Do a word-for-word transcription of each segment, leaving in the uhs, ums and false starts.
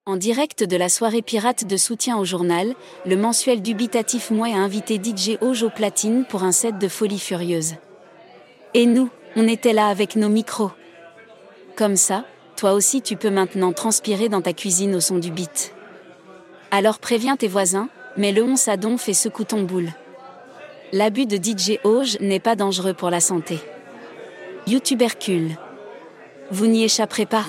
En direct de la soirée pirate de soutien au journal, le mensuel dubitatif Mouais a invité D J Auge au platine pour un set de folie furieuse. Et nous, on était là avec nos micros. Comme ça, toi aussi tu peux maintenant transpirer dans ta cuisine au son du beat. Alors préviens tes voisins, mets le once à donf et secoue ton boule. L'abus de D J Auge n'est pas dangereux pour la santé. YouTubercule. Vous n'y échapperez pas.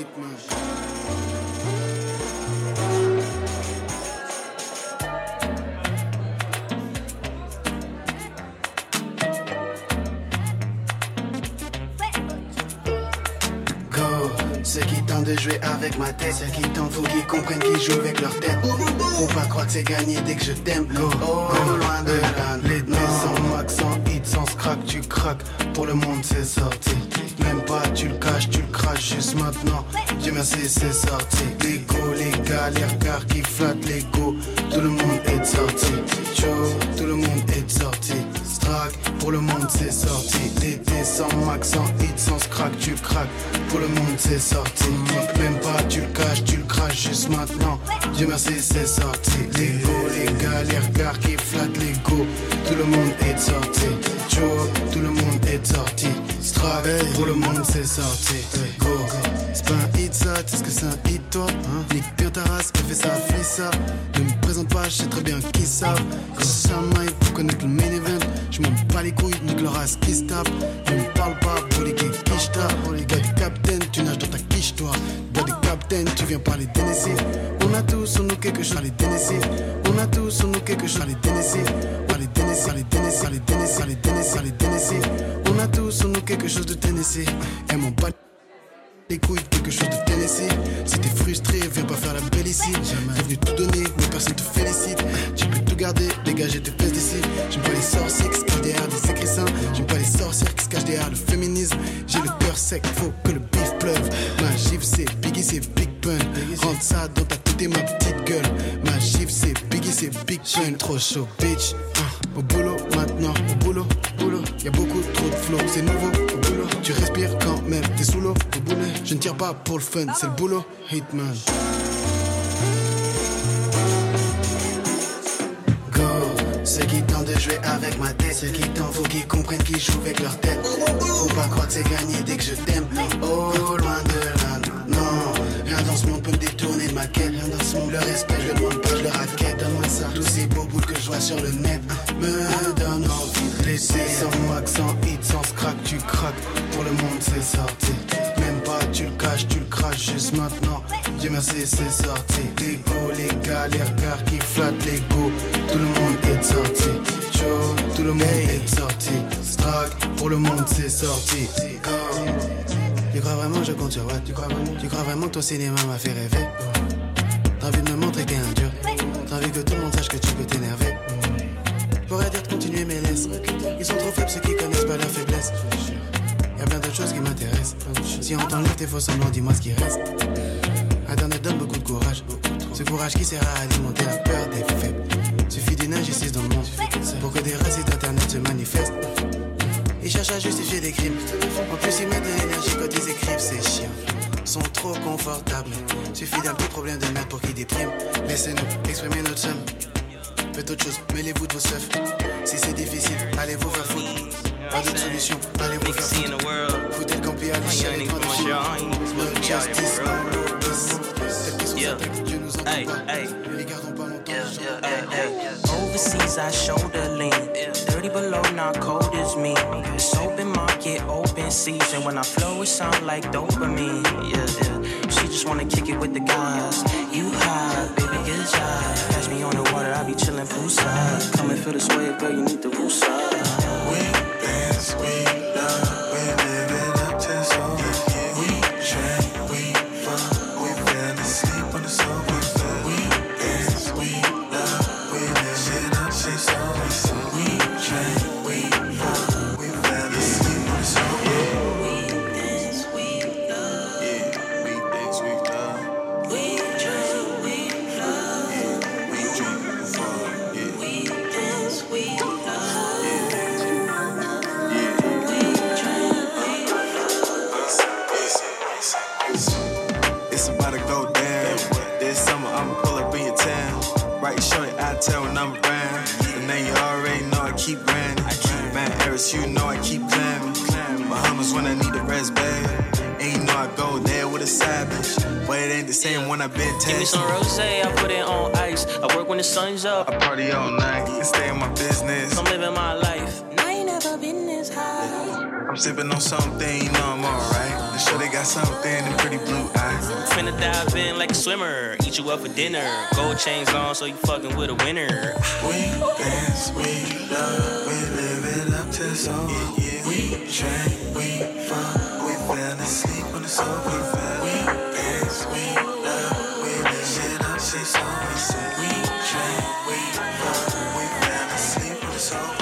Ceux qui tentent de jouer avec ma tête, ceux qui tentent, faut qu'ils comprennent qu'ils jouent avec leur tête. Faut pas croire que c'est gagné dès que je t'aime. Go, oh, loin de là. Les deux sans max, sans hit, sans scrack, tu craques. Pour le monde c'est sorti. Même pas tu le caches, tu le craches juste maintenant. Dieu merci c'est sorti. L'ego, les gars, les regards qui flattent l'ego. Tout le monde est sorti. Joe, tout le monde est sorti. Strack, pour le monde c'est sorti. L'été sans max, sans hit, sans scrack, tu craques. Pour le monde c'est sorti. Même pas tu le caches, tu le craches juste maintenant. Dieu merci c'est sorti. L'ego, les gars, les regards qui flattent l'ego. Tout le monde est sorti. Joe, tout le monde est sorti. Strack, pour le monde c'est sorti. Go, c'est pas un hit ça, tu sais ce que c'est un hit toi hein? Nique bien ta race, fais ça, fais ça. Ne me présente pas, je sais très bien qui savent. Quand c'est ça maille pour connaître le main event. Je m'en bats les couilles, nique le race qui se tape. Ne me parle pas, brûlé qui quiche ta. Les gars du capitaine, tu nages dans ta quiche toi. Gars du capitaine, tu viens parler d'Hennessy. On a tous en nous quelque chose à les Tennessee. On a tous en nous quelque chose à les Tennessee. Allez Tennessee, allez Tennessee, allez Tennessee, allez Tennessee, allez Tennessee. On a tous en nous quelque chose de Tennessee. Et mon bat les couilles, quelque chose de Tennessee. Si t'es frustré, viens pas faire la belle ici. T'es venu tout donner, mais personne te félicite. Tu peux tout garder, dégager tes fesses d'ici. J'aime pas les sorciers qui se cachent derrière des écrits saints. J'aime pas les sorcières qui se cachent derrière le féminisme. J'ai le cœur sec, faut que le bif pleuve. Ma gifle c'est Biggie, c'est Big Pun. Rentre ça dans ta tête et ma petite gueule. Ma gifle c'est Biggie, c'est Big Pun. Trop chaud, bitch. Au boulot maintenant, au boulot, boulot. Y'a beaucoup trop de flow, c'est nouveau, au boulot. Tu respires quand même, t'es sous l'eau, au boulet. Je ne tire pas pour le fun, c'est le boulot, Hitman. Go, ceux qui tentent de jouer avec ma tête, ceux qui tentent, faut qu'ils comprennent qu'ils jouent avec leur tête. Faut pas croire que c'est gagné dès que je t'aime. Oh, loin de là, non. Rien dans ce monde peut me détourner de ma quête. Rien dans ce monde, le respect, je le demande pas, je le raquette. Donne-moi ça, tous ces beaux boules que je vois sur le net me donnent envie de laisser. Sans max, sans hit, sans scrack, tu craques. Pour le monde c'est sorti. Même pas tu le caches, tu le craches juste maintenant. Dieu merci c'est sorti. L'ego, les gars, les regards qui flattent l'ego. Tout le monde est sorti. Joe, tout le monde est sorti. Strack, pour le monde c'est sorti. Go. Tu crois vraiment je compte sur what? Tu crois vraiment? Tu crois vraiment que ton cinéma m'a fait rêver? T'as envie de me montrer qu'un dur. T'as envie que tout le monde sache que tu peux t'énerver. Pourrais dire de continuer mais laisse. Ils sont trop faibles ceux qui connaissent pas leur faiblesse. Y'a plein d'autres choses qui m'intéressent. Si on t'enlève tes faux semblants, dis-moi ce qui reste. Internet donne beaucoup de courage. Ce courage qui sert à alimenter la peur des faibles. Suffit d'une injustice dans le monde pour que des racistes internet se manifestent. Ils cherchent à justifier des crimes. En plus ils mettent de l'énergie quand ils écrivent. Ces chiens sont trop confortables. Suffit d'un petit problème de merde pour qu'ils dépriment. Laissez-nous exprimer notre somme. Faites autre chose, mêlez-vous de vos seufs. Si c'est difficile, allez vous faire foutre. Pas d'autre solution, allez vous faire foutre. Foutez le campi à l'échelle et prendre no justice, no law, peace. Celles qui sont s'attaquent, Dieu nous entend pas. Ne les gardons pas longtemps. Overseas, I shoulder lean. Dirty below, not cold as me. It's open market, open season. When I flow, it sound like dopamine. Yeah, yeah. She just wanna kick it with the guys. You high, baby, good job. Catch me on the water, I be chillin' poolside. Come and feel this wave, girl, you need the roof side. We dance, we love, we live it up to so good. We drink, we fuck, we fell asleep on the sofa. We dance, we love, we live it up to so good. We drink, we fuck, we fell asleep on the sofa. We dance, we love, yeah, we dance, we love. We drink, we love, yeah, we drink, we fuck, yeah. We dance, we love, yeah. you know I keep climbing. Bahamas when I need the rest, babe. And you know I go there with a savage. But it ain't the same when I been tested. Give me some rosé, I put it on ice. I work when the sun's up. I party all night and stay in my business. I'm living my life. And I ain't never been this high. I'm sipping on something, you know I'm alright. The show they got something in pretty blue eyes. Finna dive in like a swimmer. Eat you up for dinner. Gold chains on so you fucking with a winner. We dance, we love, we live it up to the soul. Yeah, yeah. We drink, we fuck, we fell asleep on the sofa. We fell. We dance, we love, we live it up to the soul. We said we drink, we fuck, we fell asleep on the sofa.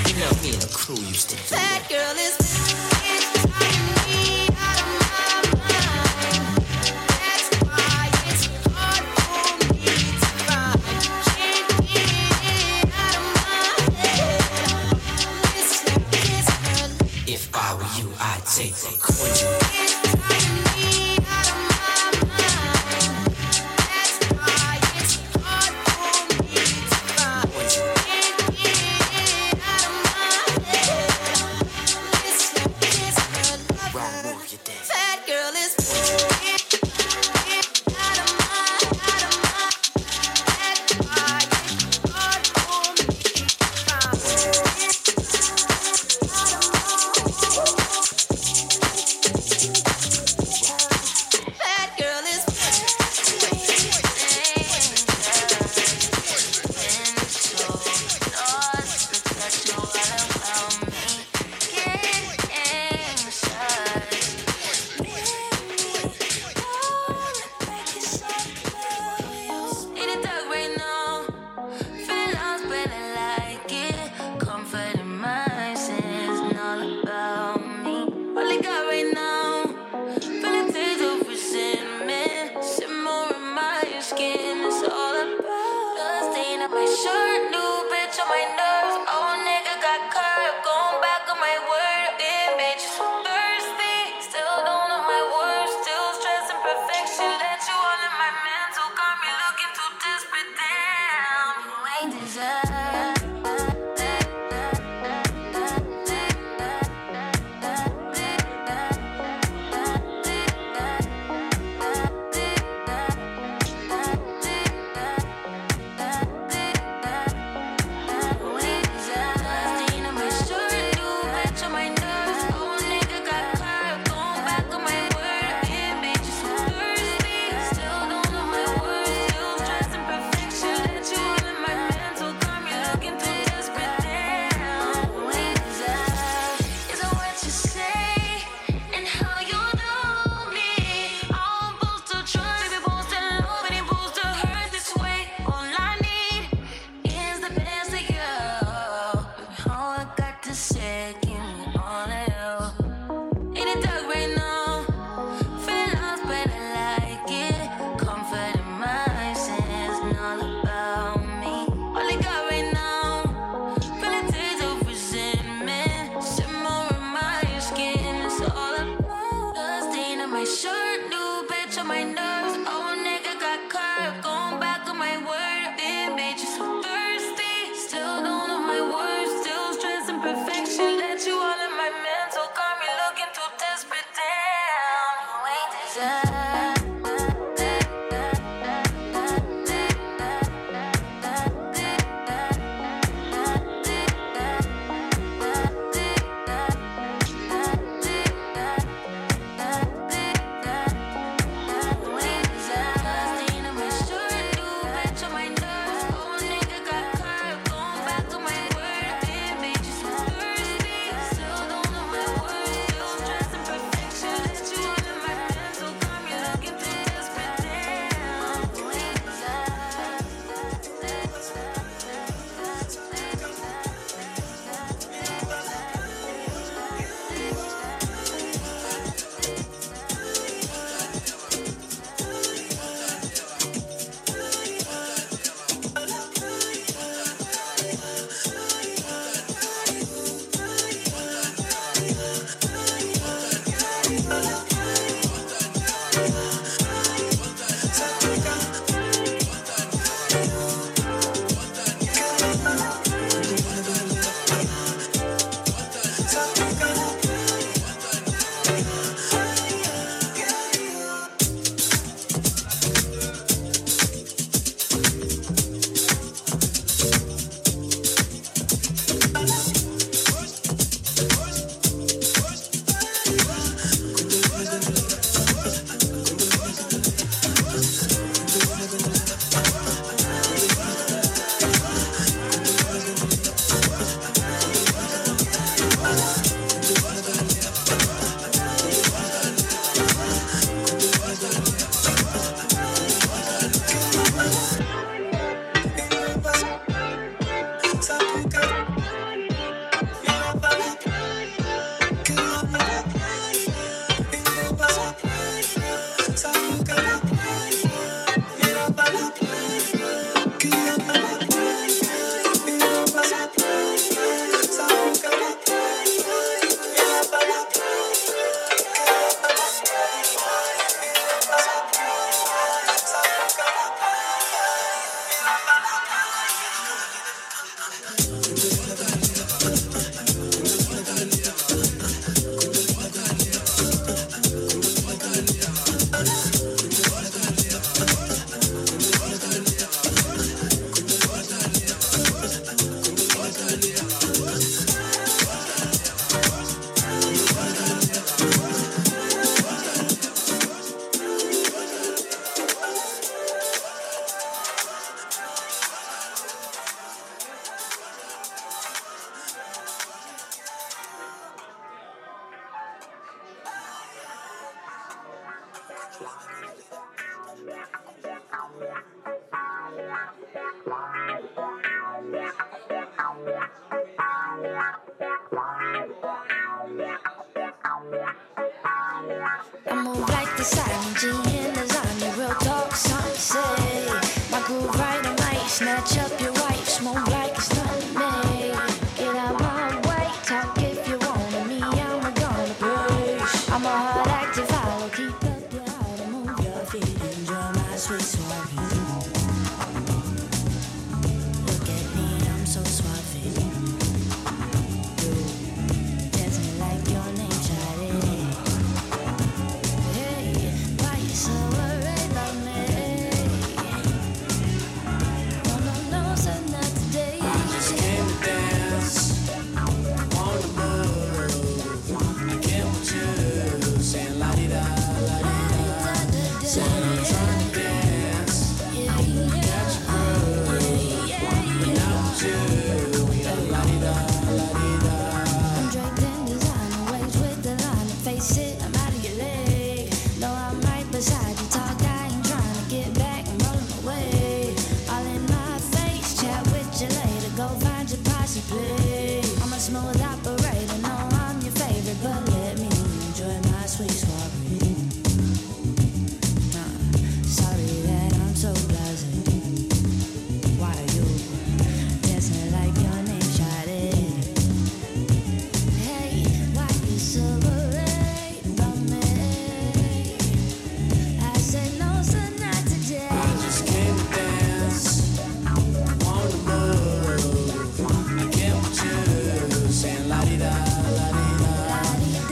That girl is you, I take the queen.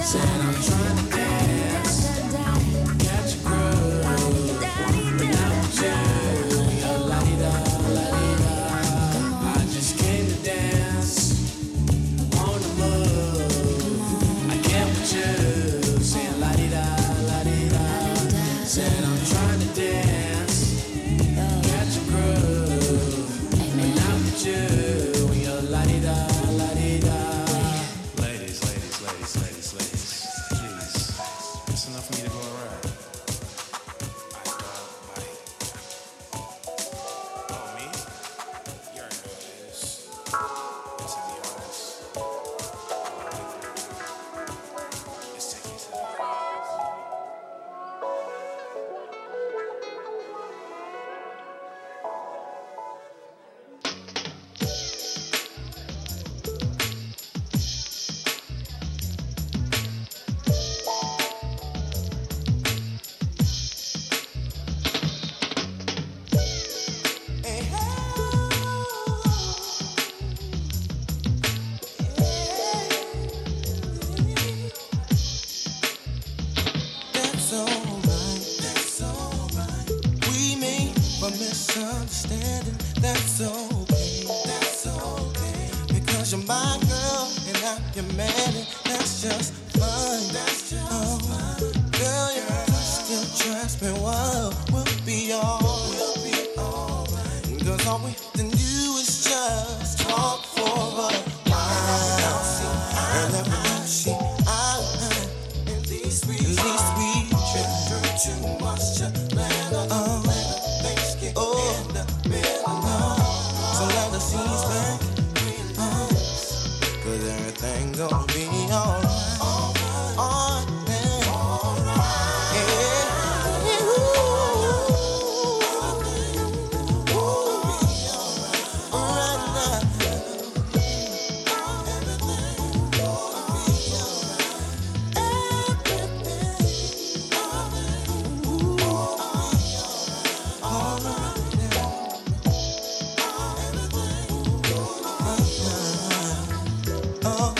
Said I'm trying to dance, catch a groove, but not with you. You're la-di-da, la-di-da. I just came to dance, on the move. I can't with you, saying la-di-da, la-di-da. Said I'm trying to dance, catch a groove, but not with you. You're la-di-da, la-di-da. Ladies, ladies, ladies, ladies, ladies, please, it's enough for me to go around. I love body. Oh, me? You already know what it is. It's in the arms. It's taking you to the That's alright, that's alright. We made a misunderstanding. That's okay, that's okay. Because you're my girl and I'm your man, and that's just fine. That's just oh, fine. Girl, your touch still trust me. Well, we'll be all, we'll be alright. Cause all we have to do is just talk for a while. And every time she out, at least we, at least we been through too much to let her know. Things get in the middle. So let us ease back, cause everything gonna be alright. Alright, man. Yeah. Ooh. Alright now. Oh.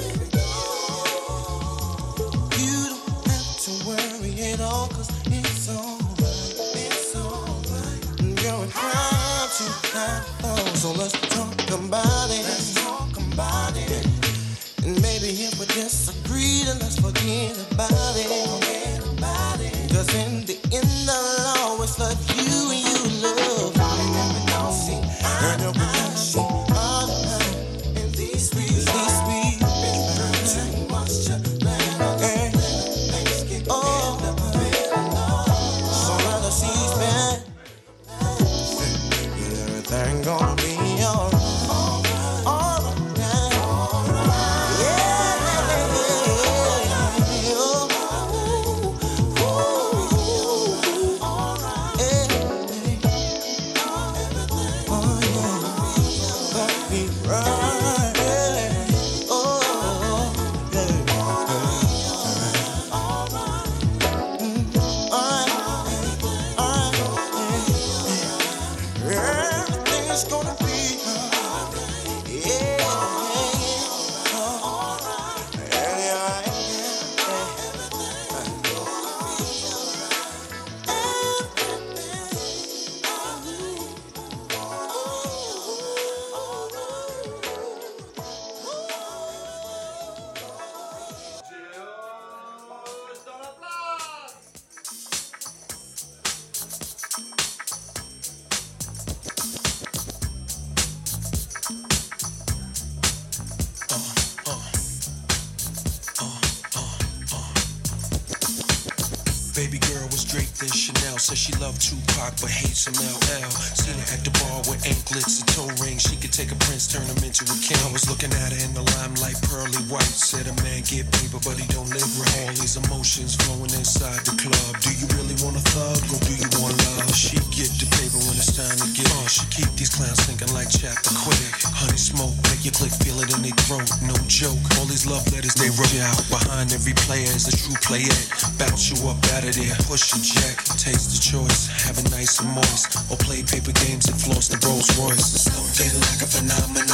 You don't have to worry at all, cause it's alright, it's alright. Girl, we're proud to have those, so let's talk about it. Let's talk about it. And maybe if we disagree, then let's forget about it. Forget about it. Cause in the end, I'll always love you and you love me. And we don't see, and we don't see all the time. And these we, these we, been through too much to let her know. Things get oh, in the middle. So let us ease back. Everything gonna be alright. Alright now. Yeah. Oh. Ooh. Ooh. Hey. Oh yeah. Let me ride. Oh yeah. Everything's gonna be alright. Yeah. Baby girl was draped in Chanel, said she loved Tupac but hates some L L. Seen her at the bar with anklets and toe rings. She could take a prince, turn him into a king. I was looking at her in the limelight, pearly white. Said a man get paper but he don't live right. All these emotions flowing inside the club. Do you really want a thug or do you want love? She get the paper when it's time to get on. She keep these clowns thinking like chapter quick. Honey smoke, make your click feel it in their throat. No joke, all these love letters they wrote out. Behind every player is a true playette. Bounce you up out of there, push your jack. Taste the choice, have it nice and moist. Or play paper games and floss the Rolls Royce. Something like a phenomenon.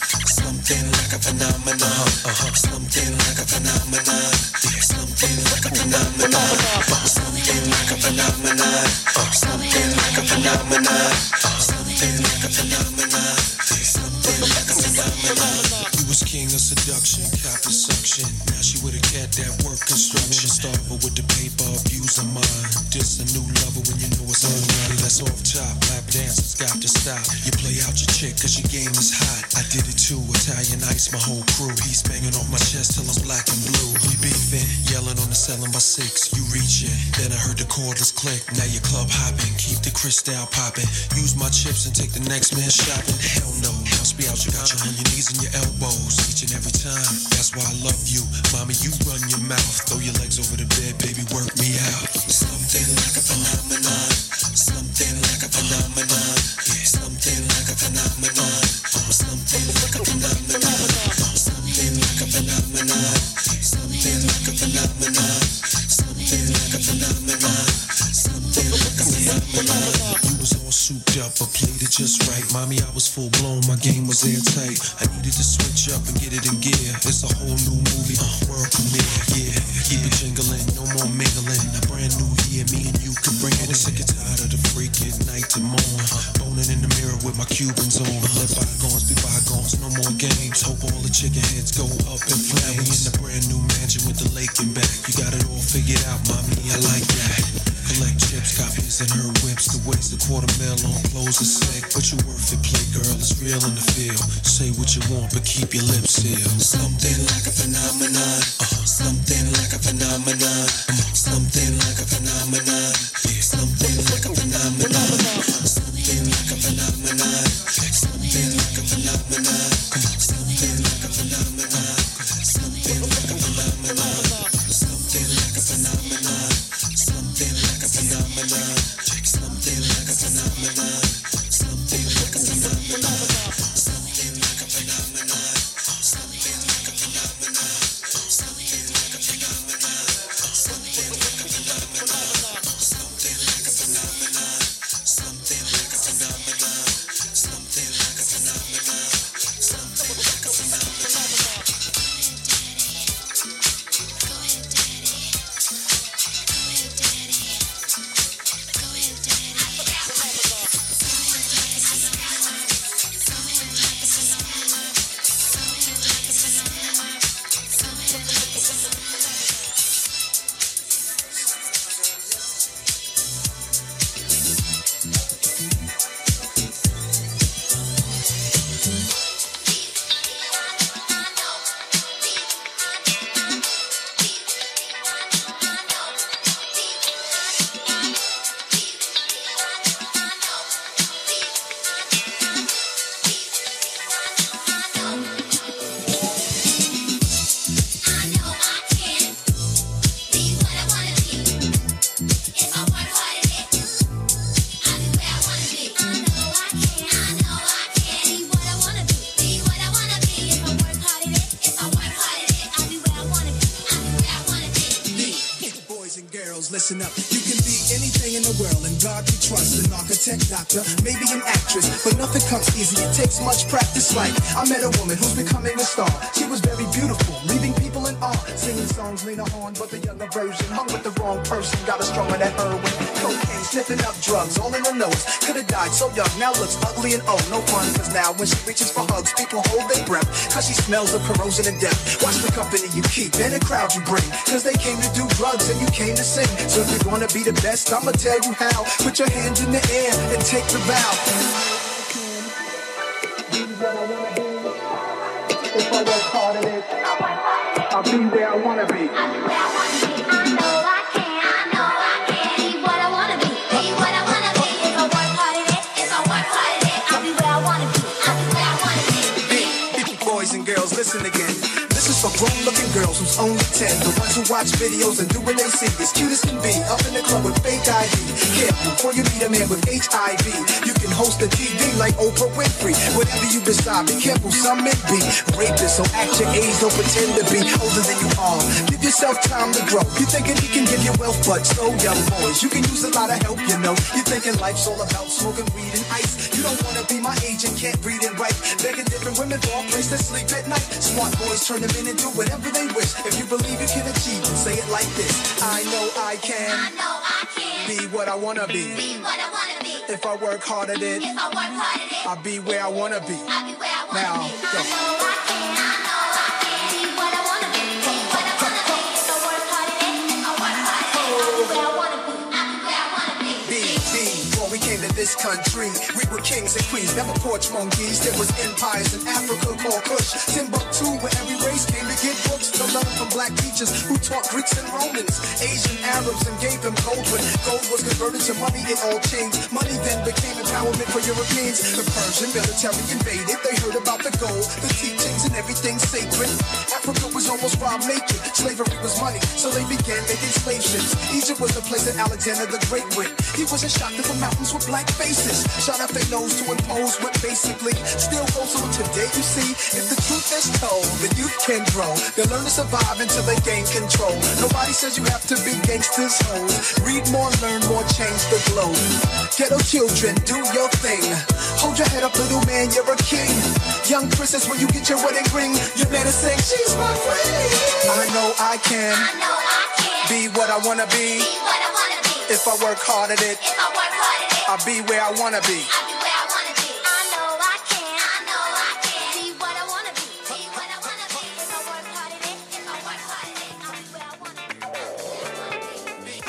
Something like a phenomenon. Uh-huh. Something like a phenomenon. Yeah. Something like a phenomenon. Something like a phenomenon. Something like a phenomenon. Something like a phenomenon. Something like a phenomenon. You was king of seduction, cop of suction. Now she with a cat that work construction. Starve her with the paper, abuse her mind. Just a new lover when you know it's on. That's off top. Lap dancers got to stop. You play out your chick cause your game is hot. I did it too. Italian ice, my whole crew. He's banging off my chest till I'm black and blue. We beefing, yelling on the selling by six. You reaching, then I heard the cordless click. Now you club hopping, keep the crystal popping. Use my chips and take the next man shopping. Hell no, must be out. You got you on your knees and your elbows each and every time. That's why I love you, mommy. You run your mouth, throw your legs over the bed, baby. Work me out. Something like a phenomenon. Something like a phenomenon. Yeah. Something like a phenomenon. Something like a phenomenon. Something like a phenomenon. Something like a phenomenon. Something like a phenomenon. Something like a phenomenon. You was all souped up, but played it just right. Mommy, I was full blown, my game was airtight. I needed to switch up and get it in gear. It's a whole new movie, uh, world premiere, yeah. Keep it jingling, no more mingling. A brand new year, me and you can bring it. I'm sick and tired of the freaking night to morn. Boning in the mirror with my Cubans on. Let bygones be bygones, no more games. Hope all the chicken heads go up in flames. We in the brand new mansion with the lake in back. You got it all figured out, mommy, I like that. Collect chips, copies in her whips. To waste a quarter mil on clothes is sick. But you worth it, play girl, it's real in the field. Say what you want, but keep your lips sealed. Something like a phenomenon. Uh-huh. Something like a phenomenon. Something like a phenomenon. Yeah. Something like a phenomenon. Something like a phenomenon. Something like a phenomenon. Something like a phenomenon. Something like a phenomenon. Something like a phenomenon. Something like a phenomenon. Something like a phenomenon. Something like a phenomenon. Something like a phenomenon. Something like a phenomenon. Something like a phenomenon. Something like a phenomenon. Something like a phenomenon. Something like a phenomenon. Something like a phenomenon. Something like a phenomenon. Listen up, you can be anything in the world, and God we trust. An architect, doctor, maybe an actress, but nothing comes easy, it takes much practice. Like, I met a woman who's becoming a star. She was very beautiful, leaving people in awe. Singing songs Lena Horne, but the younger version. Hung with the wrong person, got her stronger than heroin. Cocaine, sniffing up drugs, all in her nose. Could've died so young, now looks ugly and old. No fun, cause now when she reaches for hugs, people hold their breath, cause she smells of corrosion and death. Watch the company you keep and the crowd you bring, cause they came to do drugs and you came to sing. So if you're gonna be the best, I'ma tell you how. Put your hands in the air and take the vow. If I work hard at it, I'll be where I wanna be. I know I can, I know I can be what I wanna be, be what I wanna be. If I work hard at it, if I work hard at it, I'll be where I wanna be, I'll be where I wanna be. Hey, boys and girls, listen again. This is for grown-looking girls who's only ten. The ones who watch videos and do what they see. As cute as can be, up in the club with fake I D. Careful, before you meet a man with H I V. You can host a T V like Oprah Winfrey. Whatever you decide, be careful, some men be rapists. So act your age, don't pretend to be older than you are. Give yourself time to grow. You thinking he can give you wealth, but so young boys, you can use a lot of help, you know. You thinking life's all about smoking weed and ice. You don't wanna be my age and can't read and write. Begging different women for a place to sleep at night. Smart boys turn them in and do whatever they wish. If you believe you can achieve it, say it like this. I know I can. I know I can Be what I wanna be. be what I wanna be. If I work hard at it, If I work hard at it, I'll be where I wanna be. I'll be where I wanna Now, be. go. I know I can. I know I can be what I wanna be. Be what I wanna be. If I work hard at it, if I work hard at it, I'll be where I wanna be. I'll be where I wanna be. B, B, before we came to this country, we were kings and queens, never porch monkeys. There was empires in Africa called Kush. Timbuktu, where every race came to get books to learn from black teachers who taught Greeks and Romans, Asian Arabs, and gave them gold. When gold was converted to money, it all changed. Money then became empowerment for Europeans. The Persian military invaded. They heard about the gold, the teachings, and everything sacred. Africa was almost robbed naked. Slavery was money, so they began making slave ships. Egypt was the place that Alexander the Great went. He wasn't shocked at the mountains with black faces. Shot up their nose to impose what basically still goes on today. You see, if the truth is told, the youth can grow. They'll learn to survive until they gain control. Nobody says you have to be gangsters, hoes. Read more, learn more, change the globe. Ghetto children, do your thing. Hold your head up, little man, you're a king. Young princess, when you get your wedding ring, your man is saying, she's my queen. I know I can I know I can be what I wanna be. be what I wanna be. If I work hard at it, If I work hard at it, I'll be where I wanna be. I'll be where I wanna be. I know I can. I know I can be what I wanna be. Be what I wanna be. If I work hard at it, if I work hard at it, I'll be where I wanna be.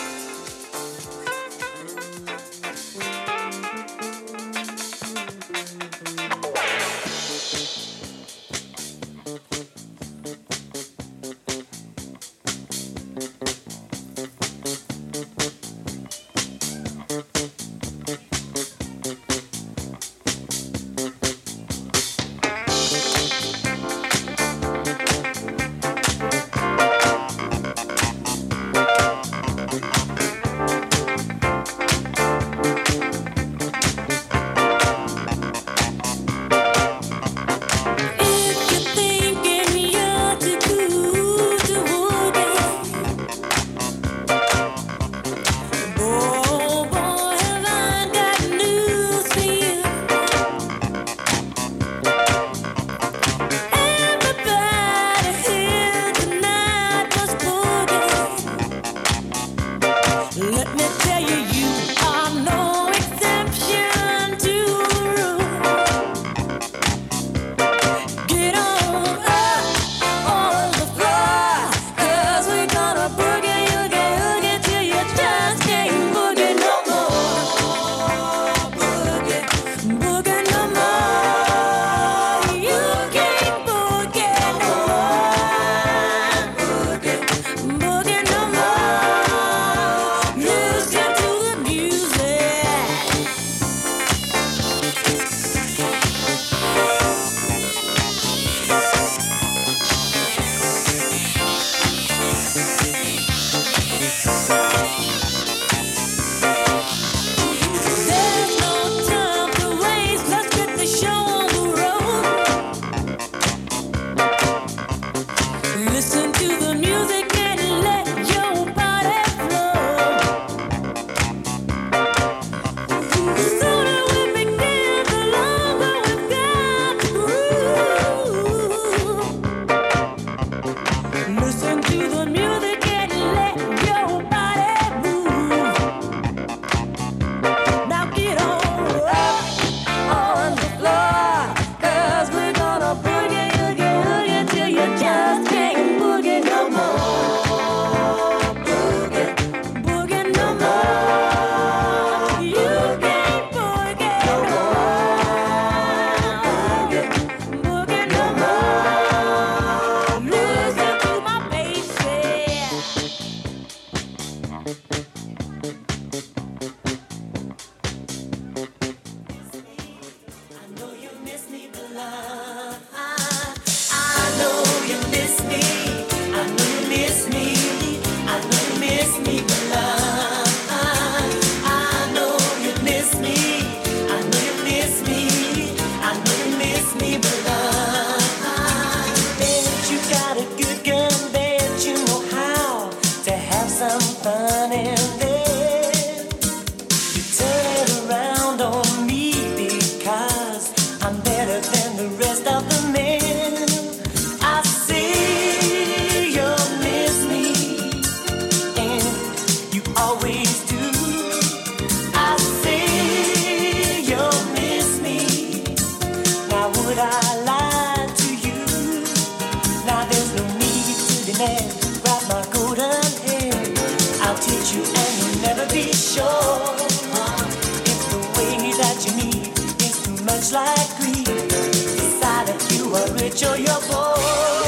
got a good gun, bet you know how to have some fun in there. You turn it around on me because I'm better than the rest of the men. I see you miss me, and you always do. I see you miss me. Now would I lie to you? Now there's no need to demand. Grab my golden hand, I'll teach you and you'll never be sure. If the way that you need is too much like greed, decide if you are rich or you're poor.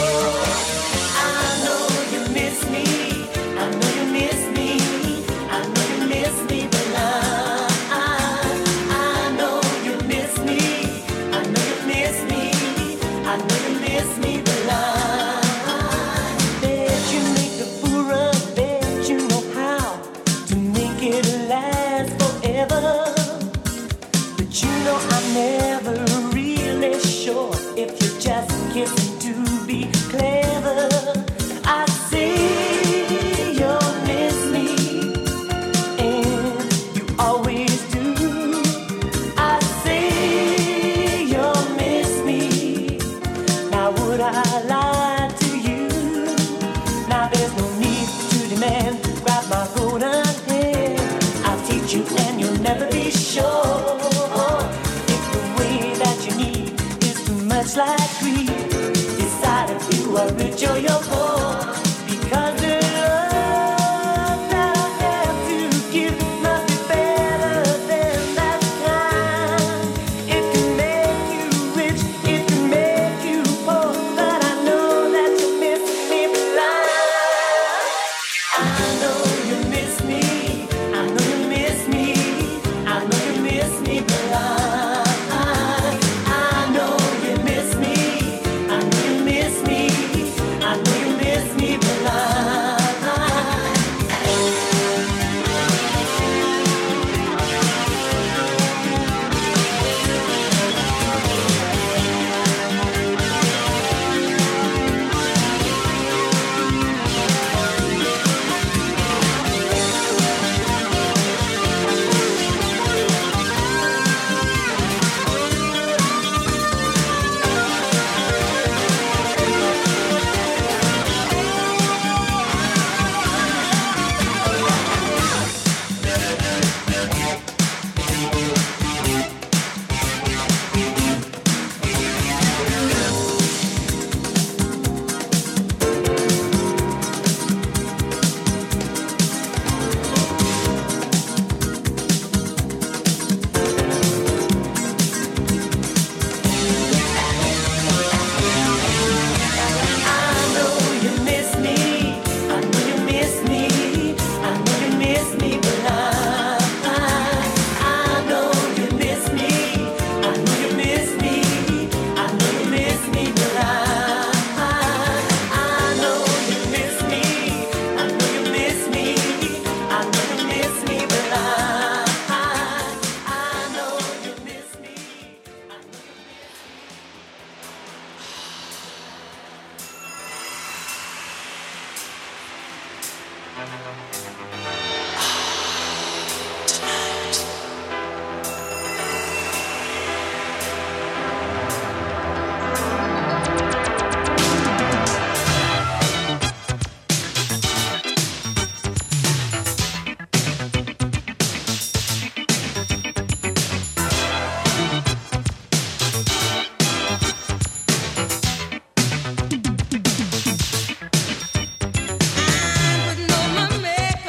I know you miss me, I know you miss me, I know you miss me, but I, I know you miss me, I know you miss me, I know you miss me, but I bet you make the fool run, bet you know how to make it last forever. But you know I'm never really sure if you're just kissing to be clever. I see you miss me, and you always do. I see you miss me. Now would I lie to you? Now there's no need to demand. Grab my golden hand, I'll teach you and you'll never be sure. If the way that you need is too much like greed, decide if you are rich or you're poor. Because the love that I have to give must be better than that kind. It can make you rich, it can make you poor, but I know that you miss me blind. I know you miss me, I know you miss me, I know you miss me blind. I know you miss me, I know you miss me, I know you miss me blind. I know you miss me, I know you miss me, I know you miss me blind. I know you miss me, I know you miss me, I know you miss me blind. I know you miss me, I know you miss me, I know you miss me blind. I know you miss me. I would know my man.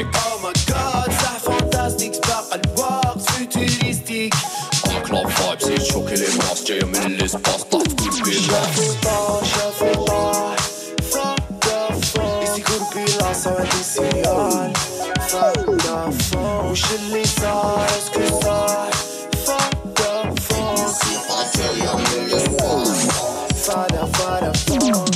Oh my god, ça fantastique, Sparkleworks, futuristique. Enclave vibe, c'est choquer les masses, j'ai mis l'espace, t'as tout le Je fais pas, je fais pas, fuck the fuck. Ici Courpila, ça va être signal. Fuck the fuck, وش اللي صار, est-ce que ça? Fuck the fuck. Ici pas j'ai mis l'espace. Fada, fada, fuck.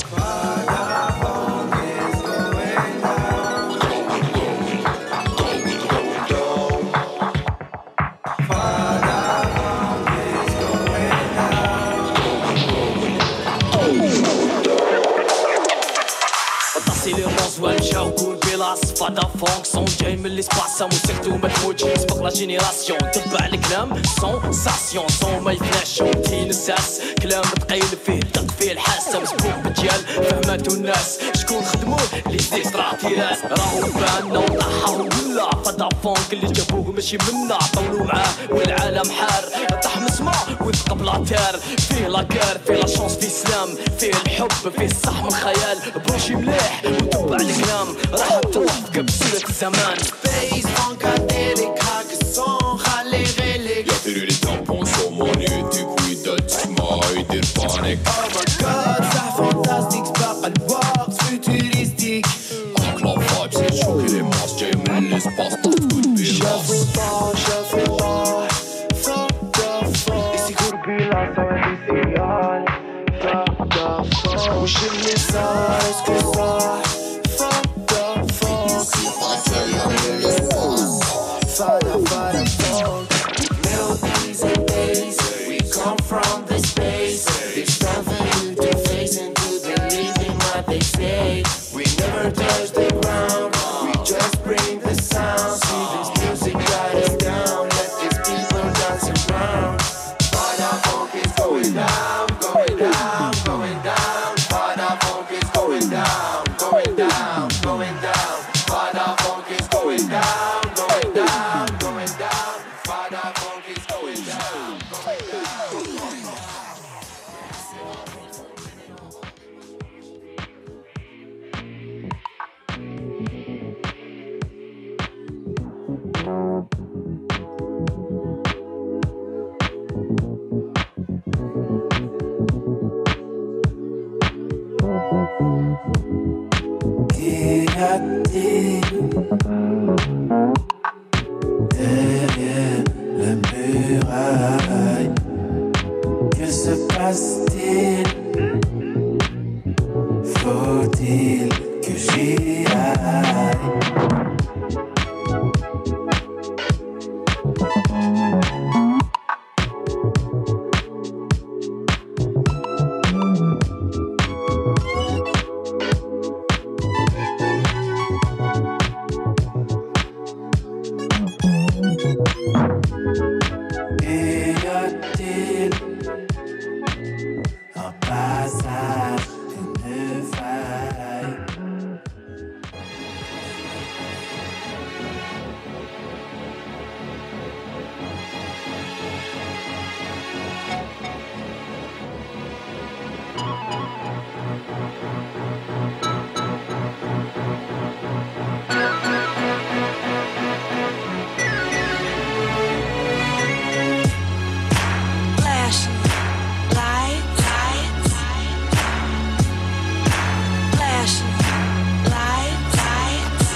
Fada funk, son jay من l'espace موسيقته ما تموتش سبق لا جينيراسيون تبع الكلام سونساسيون صون ما يفناش كاين الساس كلام ثقيل فيه دق فيه الحاسه مسبوق بديال فهماتو الناس شكون خدموه لي زيستراتي راس راهو بانا وطاحوا ولا فدا فونك اللي جابوه ماشي منا طولوا معاه والعالم حار طاح مسمع وثق بلاطير فيه لاكار فيه لا شونس فيه سلام فيه الحب فيه الصح من خيال بروشي مليح وتبع الكلام راح تروح في كبسولة الزمان Space funkadelic hack son خلي غلق Y'a tenu les tampons sur mon nez, t'es cuida, tu m'as aidé le panique. Oh my god, ça fantastique, Sparkleworks, futuristique. Enclave vibe, c'est choquer les masses, j'ai mis l'espace, t'as tout le Je fais pas, je fais pas, fuck the fuck. Ici Courpila, ça va être signal. Fuck the fuck, وش اللي صار, est-ce que ça? Fuck the fuck. Ici pas j'ai mis l'espace. Fada, fada, fuck. Melodies and days, we come from the space. It's time for you to face and to believe in what they say. We never touch the ground, we just bring the sound. See this music guide us down, let these people dance around. Fada funk is going down, going down, going down. Fada funk is going down, going down, going down. Fada funk is going down, going down, going down. Fada funk is going down, going down. Qu'y-a-t-il derrière la muraille? Que se passe-t-il? Faut-il que j'y aille? Y a-t-il un passage, une faille? Flashing lights, lights, flashing lights, lights,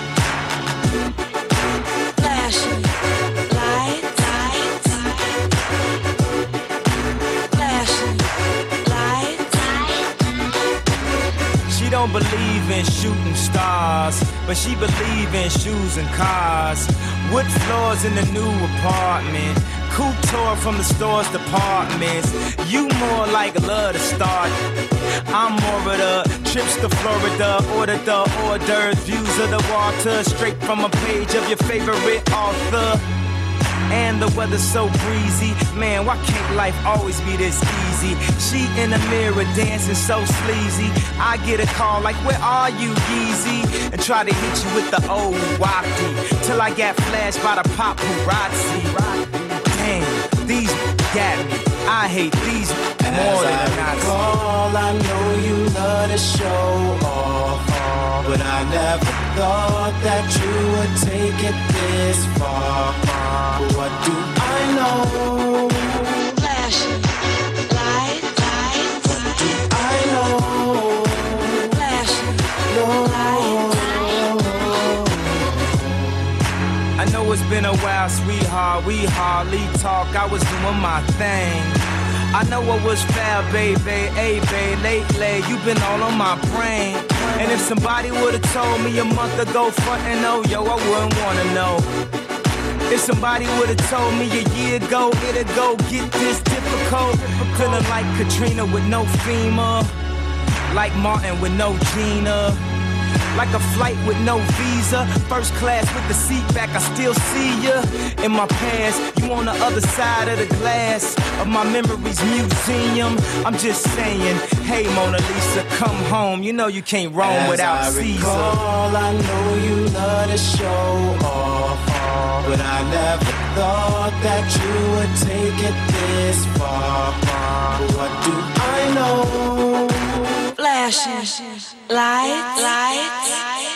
flashing lights, lights, flashing lights. She don't believe in shooting stars, but she believe in shoes and cars. Wood floors in the new apartment. Couture from the store's departments. You more like love to start. I'm more of the trips to Florida. Order the hors d'oeuvres, views of the water. Straight from a page of your favorite author. And the weather's so breezy. Man, why can't life always be this easy? She in the mirror dancing so sleazy. I get a call like, where are you, Yeezy? And try to hit you with the old wacky. Till I got flashed by the paparazzi. Damn, these got me. I hate these more As than I Nazi. recall, I know you love to show off. but I never thought that you would take it this far. But what do I know? Flash, light, light. What do I know? Flash, No. I know it's been a while, sweetheart. We hardly talk. I was doing my thing. I know it was fair, baby. Hey, babe, lately you've been all on my brain. And if somebody would've told me a month ago, frontin' no, yo, I wouldn't wanna know. If somebody would've told me a year ago, it'd go get this difficult. Feeling like Katrina with no FEMA, like Martin with no Gina. Like a flight with no visa, first class with the seat back, I still see ya. In my past, you on the other side of the glass of my memories museum. I'm just saying, hey Mona Lisa, come home. You know you can't roam As without I Caesar. recall, I know you love to show off, but I never thought that you would take it this far. But what do I know? flash, light, light, light.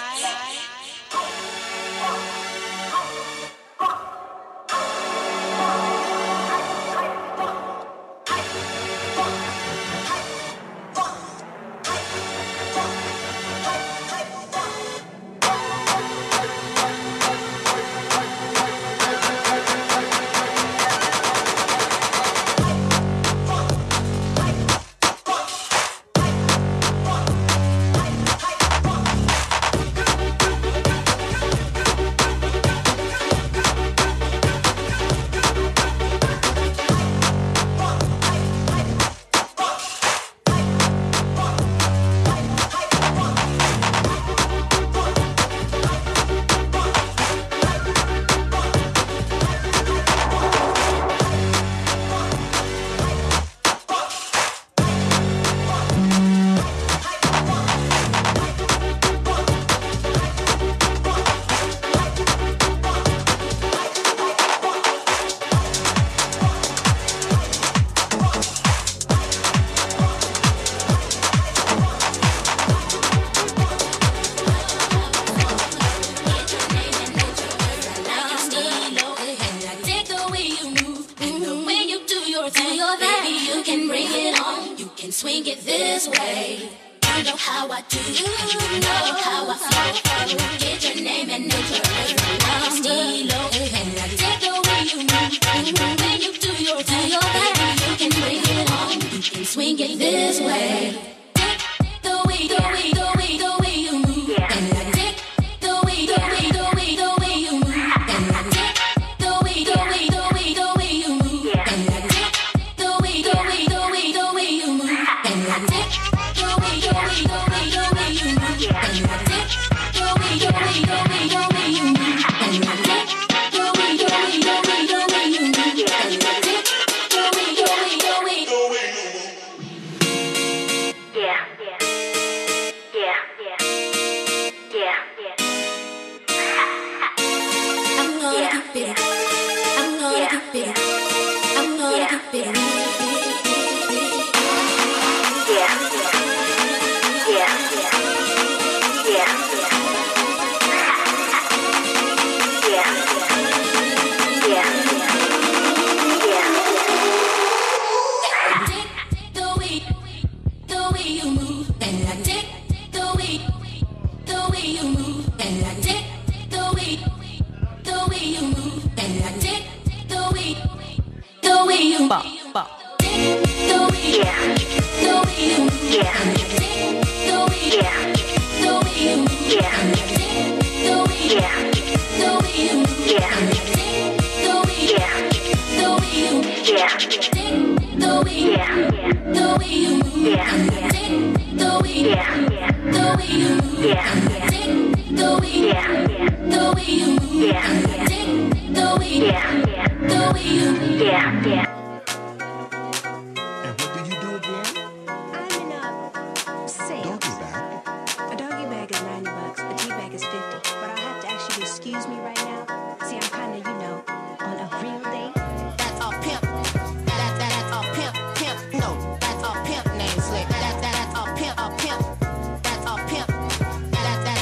That,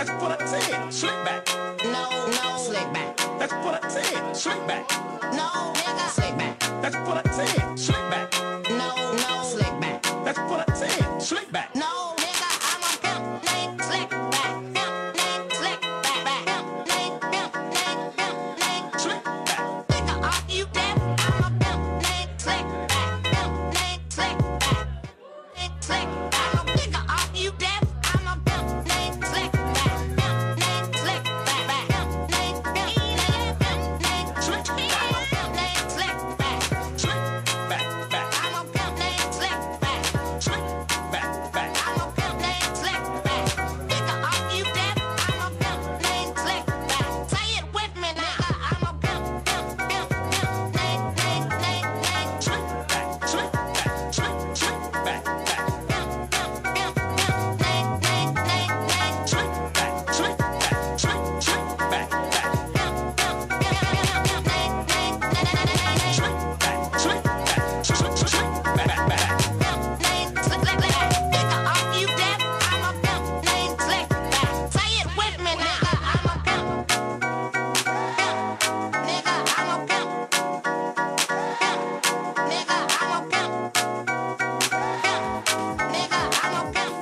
That's what I said. Slick back. No, no, slick back. That's what I said. Slick back. No, nigga, slick back. That's what I said. Slick back. No, no, slick back. That's what I said. Slick back. No, nigga, I'm a pimp named Slick back. Pimp named Slick back. Pimp named, pimp named, pimp named Slick back. Nigga, are you deaf? I'm a pimp named Slick back. Pimp named Slick back. Named Slick back. I'm a nigga, are you deaf? I'm a pimp named Slick back. Pimp named Slick back. Pimp named, pimp named, pimp named Slick back. I'm a pimp named Slick back. Slick back, back. I'm a pimp named Slick back. Slick back, back. I'm a pimp named Slick back. Nigga, are you deaf? I'm a pimp named Slick back. Say it with me now. I'm a pimp, pimp, pimp, pimp, named, named, named, named. Slick back, slick back, slick, slick back, back. Pimp, pimp, pimp, pimp, named, named, named, named. Slick back, slick back, slick, slick back, back. Pimp, pimp, pimp, pimp, named, named, named, named. Slick back, slick back, slick, slick back, back. Pimp named Slick back. Nigga, are you deaf? I'm a pimp named Slick back. Say it with me now. I'm a pimp. Pimp. Nigga, I'm a pimp. Pimp. Nigga, I'm a pimp. Pimp. Nigga, I'm a pimp.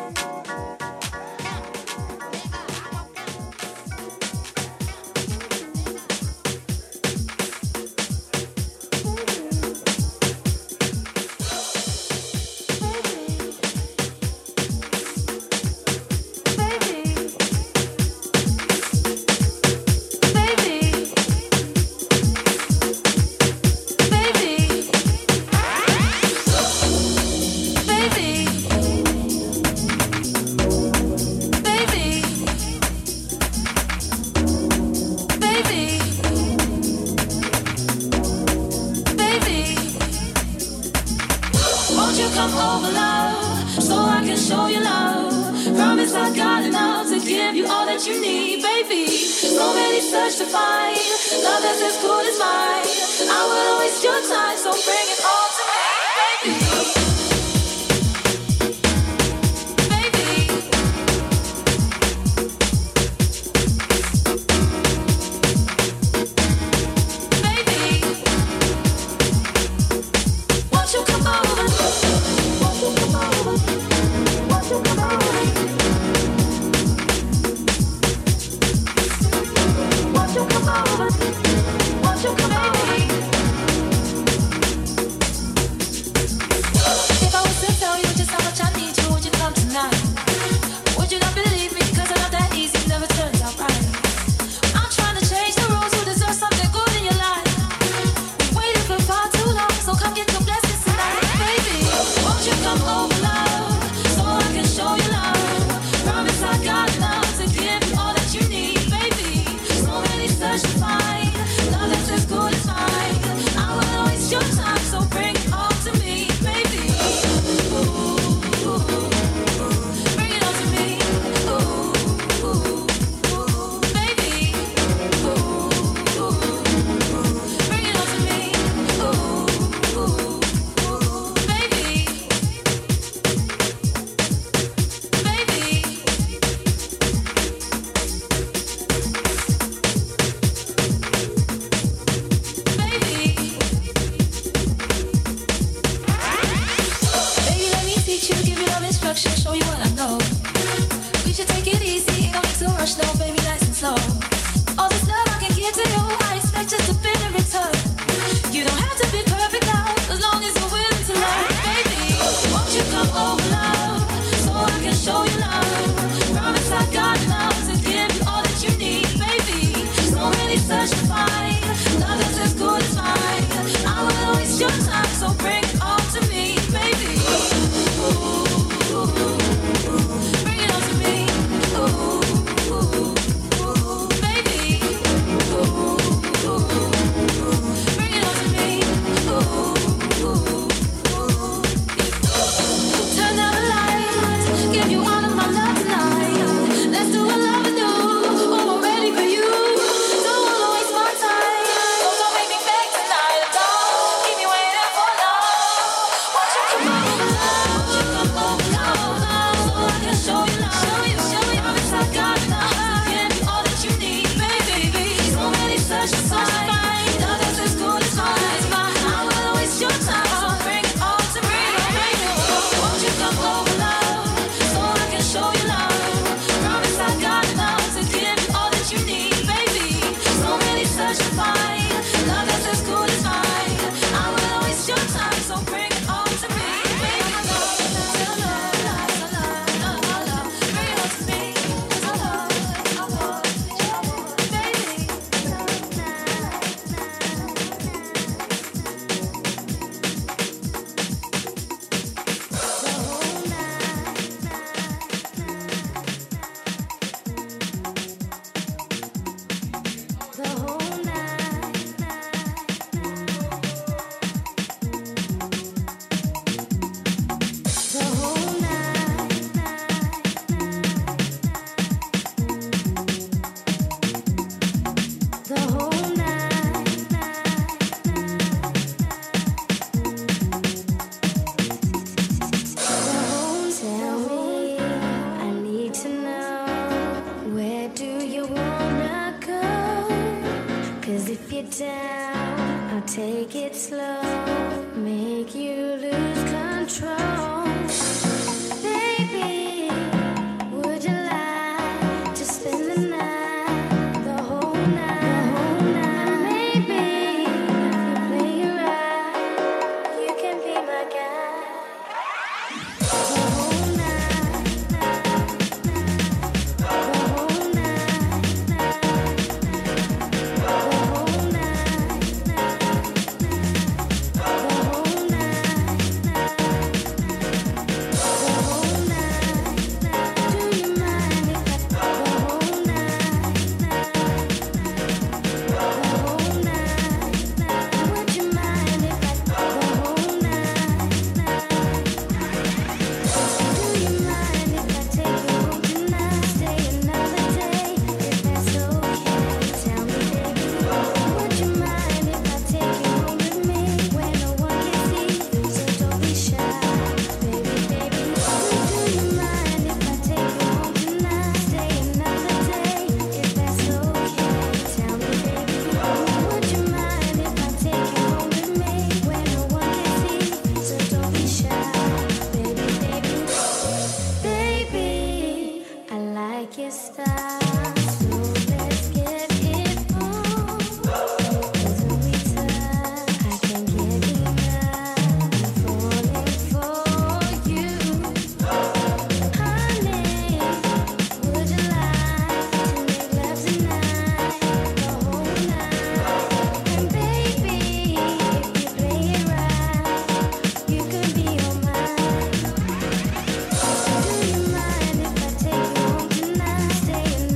Won't you come over, love, so I can show you love? Promise I got enough to give you all that you need, baby. So many search to find love that's as good as mine. I will waste your time, so bring it all to me, baby. Bring it on to me. Ooh, ooh, ooh. Staying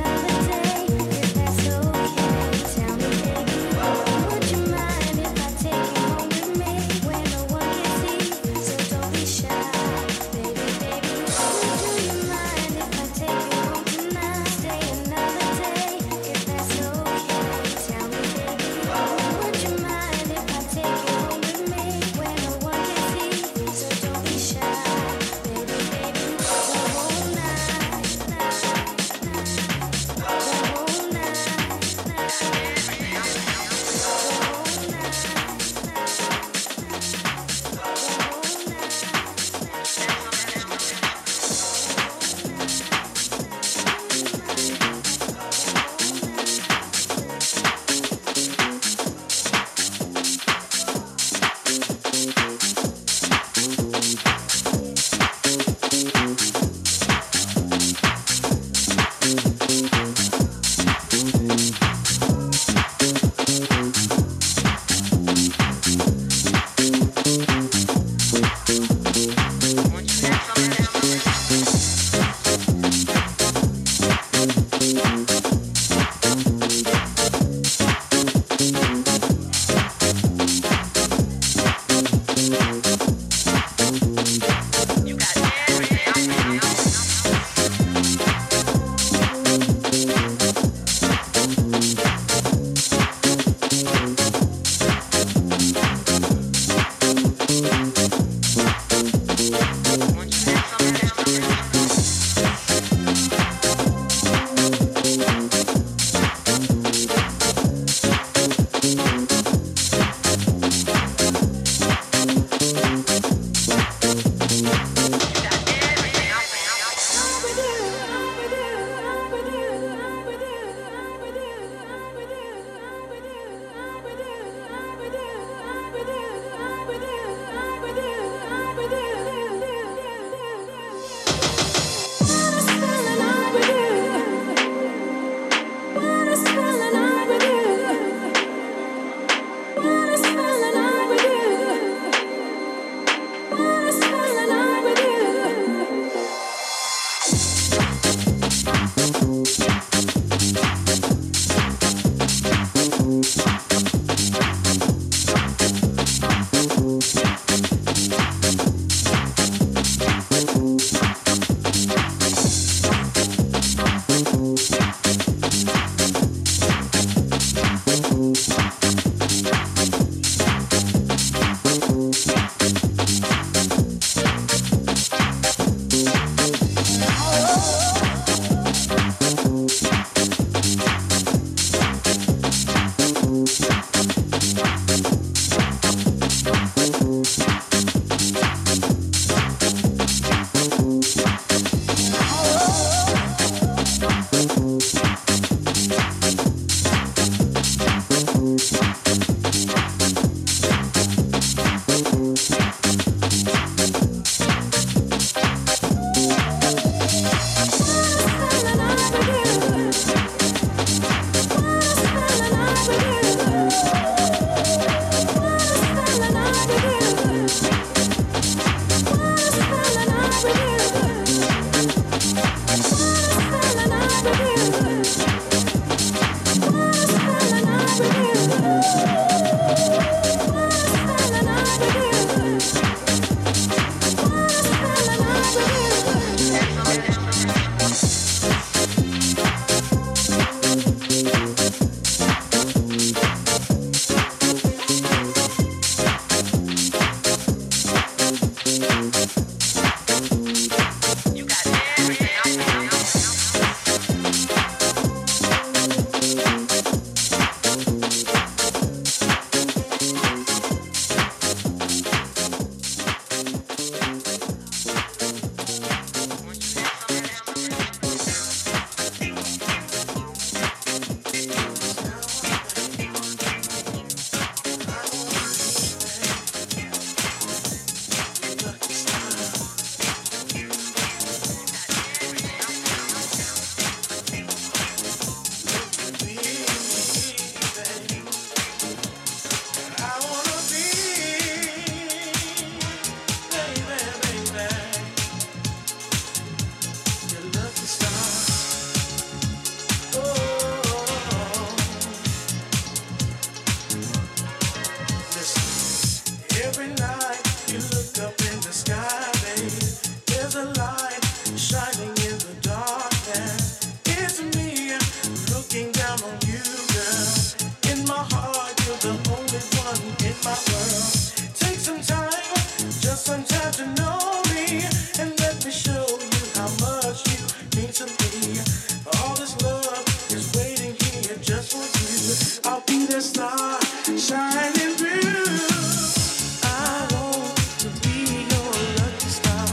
only one in my world. Take some time, just some time to know me, and let me show you how much you mean to me. All this love is waiting here just for you. I'll be the star shining through. I want to be your lucky star.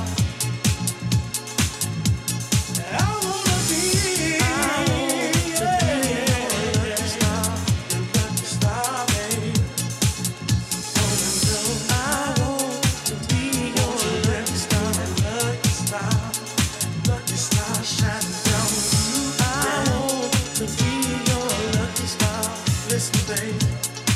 I wanna be, I want to be your lucky star, your lucky star, babe. I want to be your lucky star, lucky star, lucky star shining down on you. I want to be your lucky star. Listen, babe.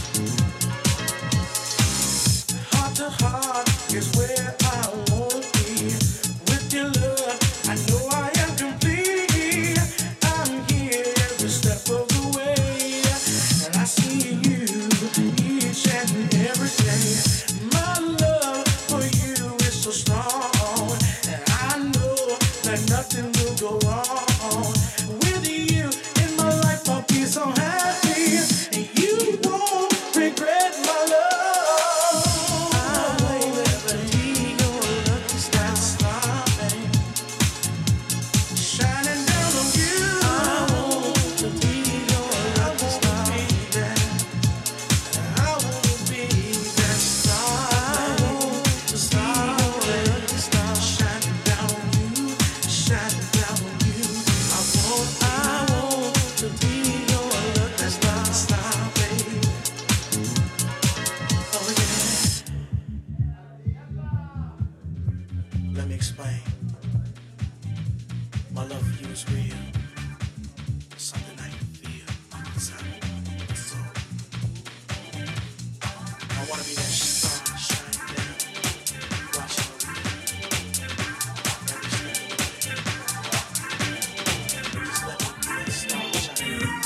Heart to heart is where I wanna be. With your love, I know I am complete. I'm here every step of the way, and I see you each and every day. My love for you is so strong, and I know that nothing will go wrong. With you in my life, I'll be so happy, and you won't regret my love. I will be your lucky star, star, babe. Shining down on you. I want to be your lucky star, baby. I want to be that star. I want to be your lucky star, shining down on you, shining down on you. I want, I want to be your lucky star, star, baby. Oh yeah. Let me explain. My love for you is real. Something I can feel inside my soul. I wanna be that star shining down, watching over you every step of the way. Just let me be that star shining down.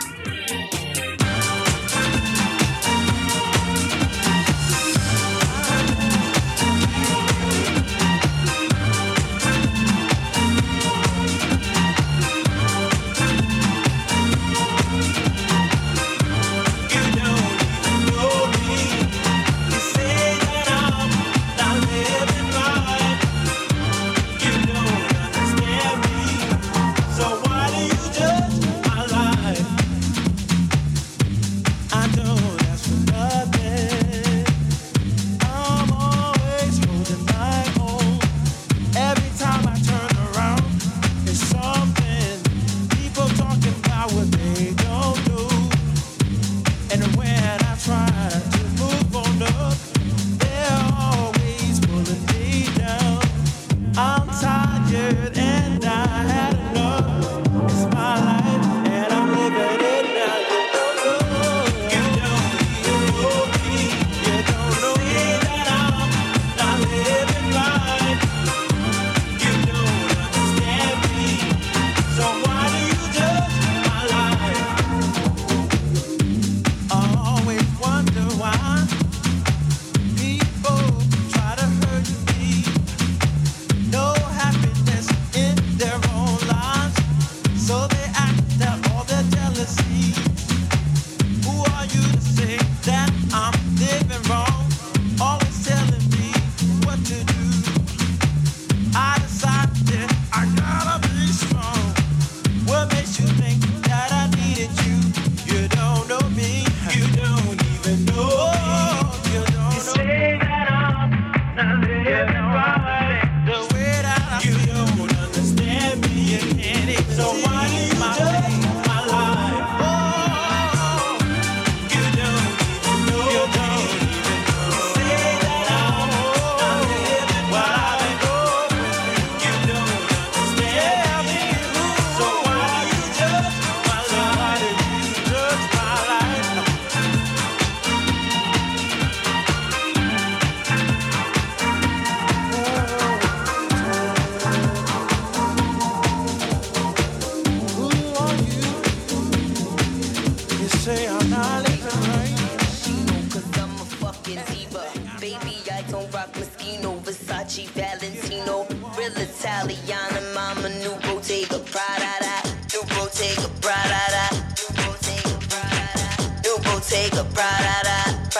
Versace, Valentino, real Italiana, mama, new Bottega, Prada, new Bottega, Prada, new Bottega, Prada, new Bottega, Prada,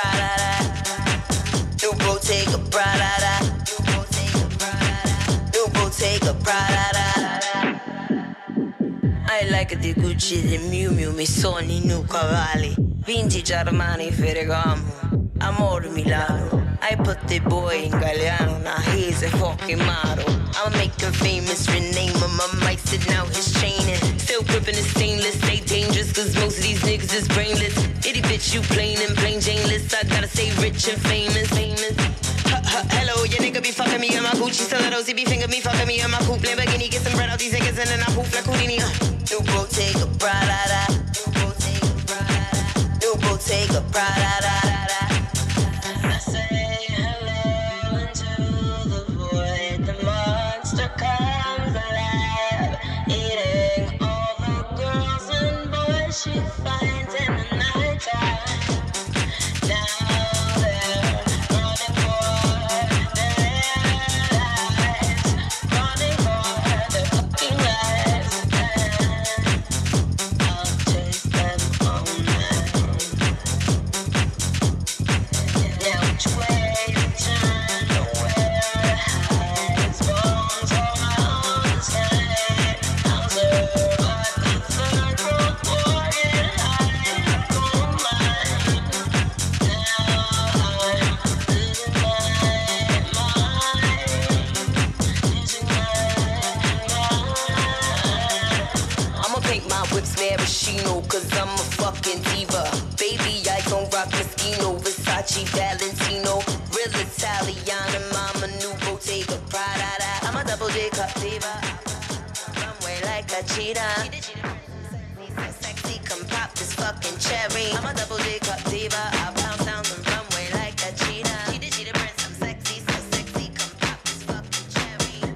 Prada. I like the Gucci, the Miu Miu, mi sogni new cavalli. Vintage Armani, Ferragamo, Amor Milano. I put the boy in Galliano, now he's a fucking model. I'll make him famous, rename him, I might sit now his training. Still gripping the stainless, stay dangerous, cause most of these niggas is brainless. Itty bitch, you plain and plain Janeless. I gotta stay rich and famous, famous. Ha, ha, hello, your nigga be fucking me in my Gucci stilettos. He be finger me, fucking me in my coupe Lamborghini. Get some bread out these niggas and then I poof like Houdini. uh. New Bottega, Prada. New Bottega, Prada. New Bottega, Prada. I say hello into the void. The monster comes alive, eating all the girls and boys she finds in the nighttime. Now they're running for their lives, running for their fucking lives. I'll chase them all night. Now which way to turn, nowhere to hide. It's bones on my own side. I'll survive the third world war and hide from mine. Now I'm losing my mind, losing my mind. I'ma paint my whips maraschino, cause I'm a fucking diva. Baby, I gon' rock Moschino, Versace, Valentino. Real Italiana, mama, new Bottega, Prada. I'm a double J cup diva. Runway like a cheetah. So sexy, come pop this fucking cherry. I'm a double J cup diva. I bounce down the runway like a cheetah. Cheetah, cheetah, prince, I'm sexy, so sexy, come pop this fucking cherry.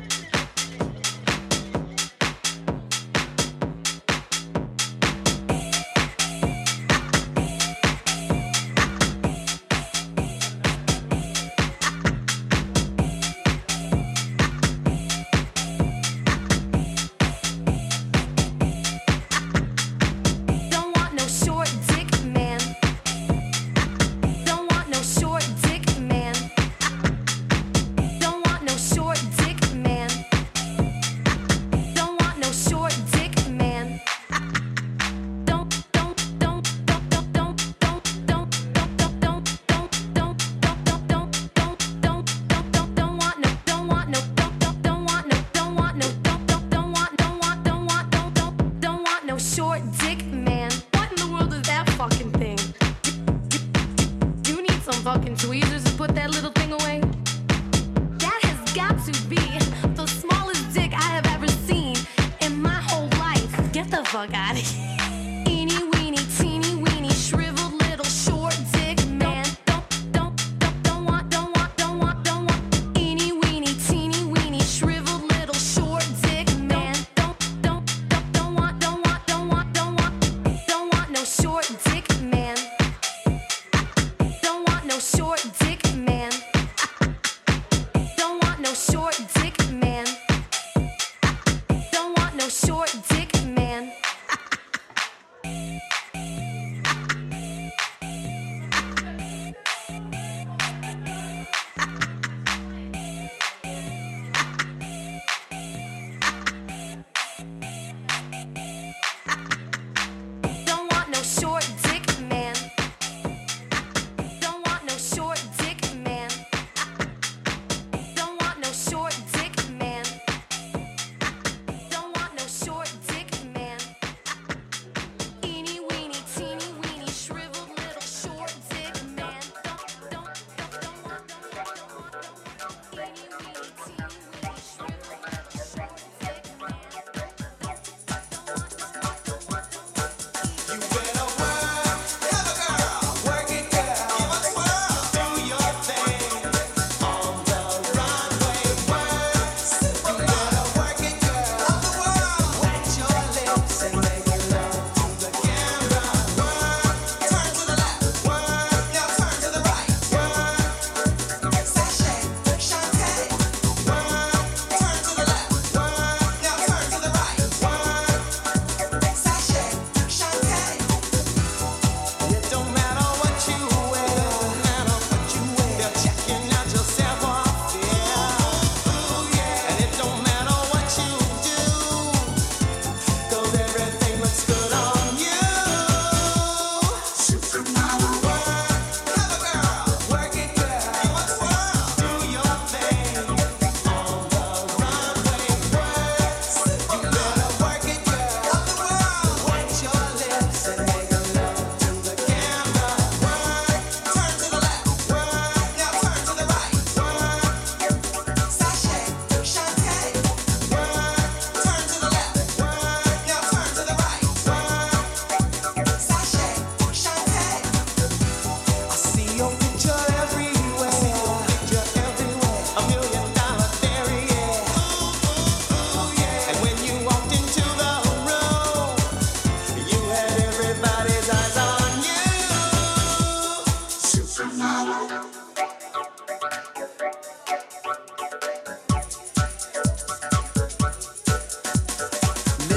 Don't want no short dick man. Don't want no short dick man. Don't want no short dick man. Don't want no short dick man. Don't don't don't don't don't don't don't don't don't don't don't don't don't don't don't don't want no don't want no don't don't don't want no don't want no don't don't don't want don't want don't want don't don't don't want no short dick man. What in the world is that fucking thing? You need some fucking tweezers to put that little thing away. That has got to be the smallest dick I have ever seen in my whole life. Get the fuck out of here. Eeny weeny teeny weeny shriveled little short dick man. Don't don't don't don't want don't want don't want don't want. Eeny weeny teeny weeny shriveled little short dick man. Don't don't don't don't want don't want don't want don't want don't want no short dick man. Don't want no short dick man. Don't want no short dick man. Don't want no short dick man.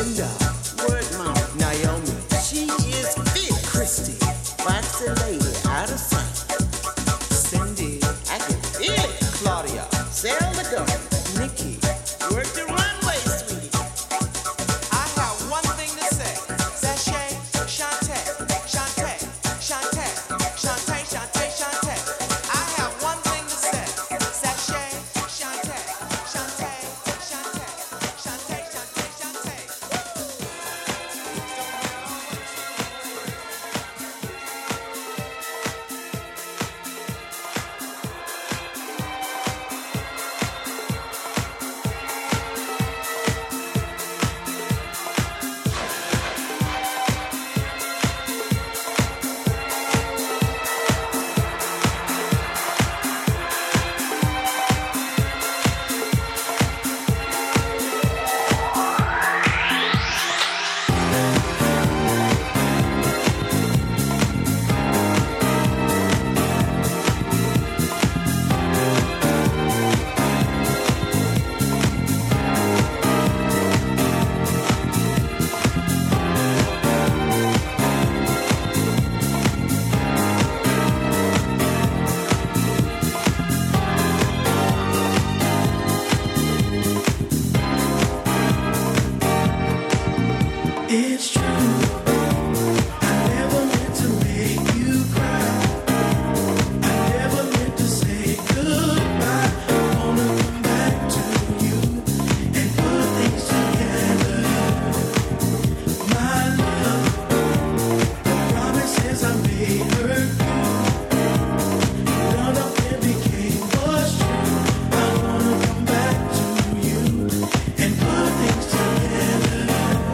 Linda, word mom, Naomi, she is fit. Christy, waxy lady, out of sight. Cindy, I can feel it. Claudia, sail the gun. Nikki, work the runway, sweetie. I have one thing to say. Sashay, Shantae, Shantae, Shantae, Shantae, Shantae, Shantae. I have one thing to say. Sashay, Shantae, Shantae, Shantae, Shantae, Shantae, Shantae. It's true. I never meant to make you cry. I never meant to say goodbye. I wanna come back to you and put things together. My love, the promises I made hurt you. None of them became what's true. I wanna come back to you and put things together.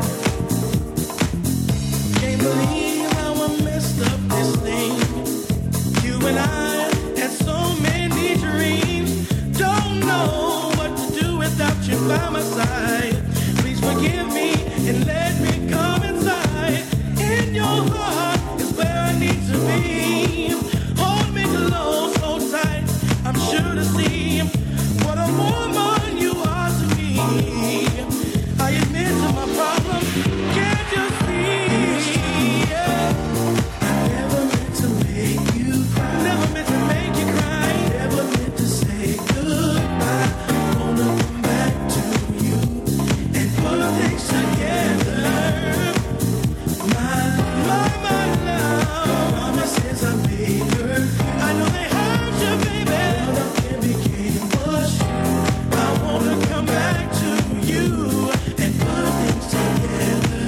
Can't believe how I messed up this thing. You and I had so many dreams. Don't know what to do without you by my side. Please forgive me and let me come inside. In your heart is where I need to be. Hold me close, so tight. I'm sure to see what a woman you are to me. I admit to my problem. Can't you see? Yeah. I never meant to make you cry. Never meant to make you cry. Never meant to say goodbye. I wanna come back to you and put things together. My, my, my love. Promises I made her. I know they hurt you, baby. None of them became what's true. I wanna come back to you and put things together.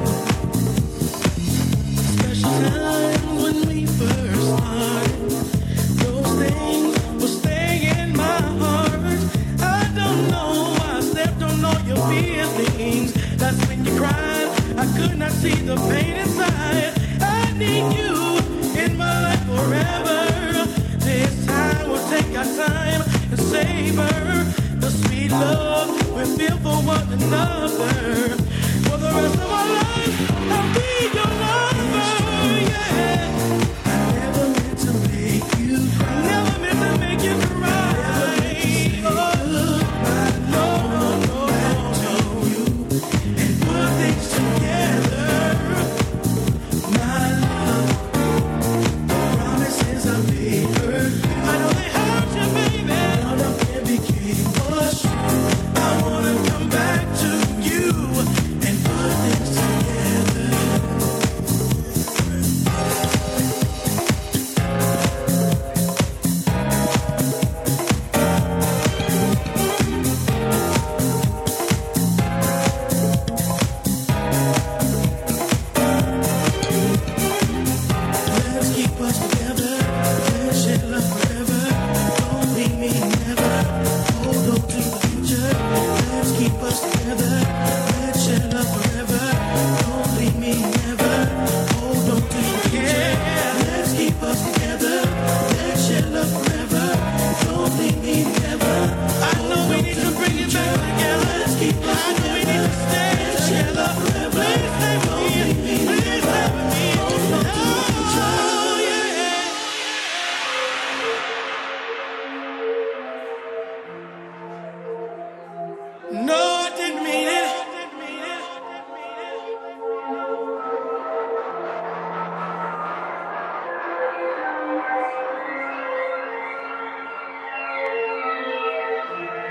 Special times when we first started, those things will stay in my heart. I don't know why I stepped on all your feelings. That's when you cried. I could not see the pain inside. I need you in my life forever. This time we'll take our time and savor the sweet love we feel for one another. For the rest of our lives, I'll be your lover. Yeah. I never meant to make you cry. Never meant to make you cry. Oh, no, no, no, no. You and put things together. My love, the promises I made her. I know they hurt you, baby. None of them became what's true. I wanna come back to you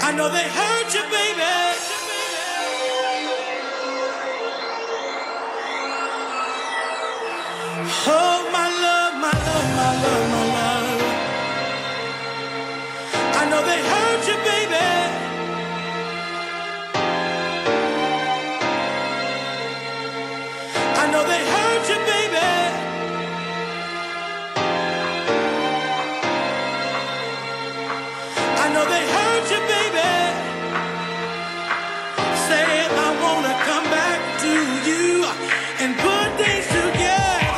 I know they hurt you, baby. Oh, my love, my love, my love, my love. I know they hurt you, baby. I know they hurt you, baby. I know they hurt you, baby. Say I wanna come back to you and put things together.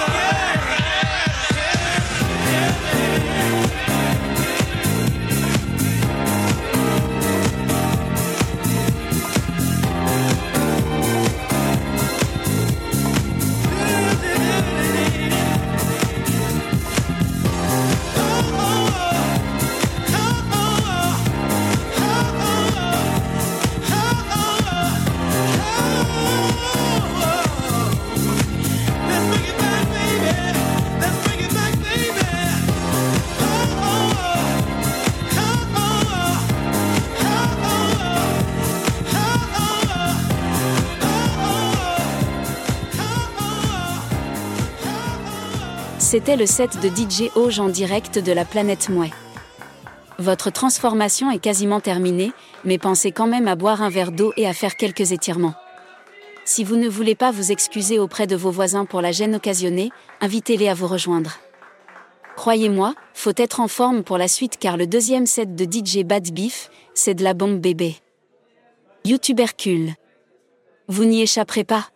C'était le set de D J Auge en direct de la planète Mouais. Votre transformation est quasiment terminée, mais pensez quand même à boire un verre d'eau et à faire quelques étirements. Si vous ne voulez pas vous excuser auprès de vos voisins pour la gêne occasionnée, invitez-les à vous rejoindre. Croyez-moi, faut être en forme pour la suite car le deuxième set de D J Bad Beef, c'est de la bombe bébé. YouTubercule. Vous n'y échapperez pas.